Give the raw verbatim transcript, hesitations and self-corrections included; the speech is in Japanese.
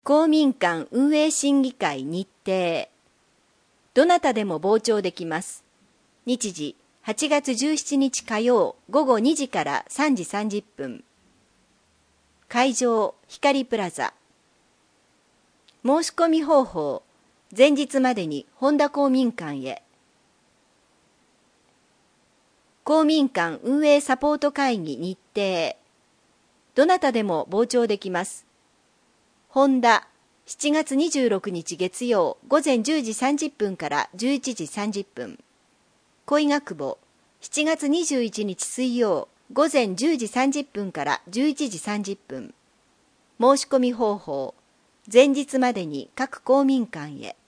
公民館運営審議会日程。どなたでも傍聴できます。日時はちがつじゅうしちにち火曜午後にじからさんじさんじゅっぷん。会場光プラザ。申し込み方法、前日までに本田公民館へ。公民館運営サポート会議日程。どなたでも傍聴できます。本田、しちがつにじゅうろくにち月曜午前じゅうじさんじゅっぷんからじゅういちじさんじゅっぷん。恋学部、しちがつにじゅういちにち水曜午前じゅうじさんじゅっぷんからじゅういちじさんじゅっぷん。申し込み方法、前日までに各公民館へ。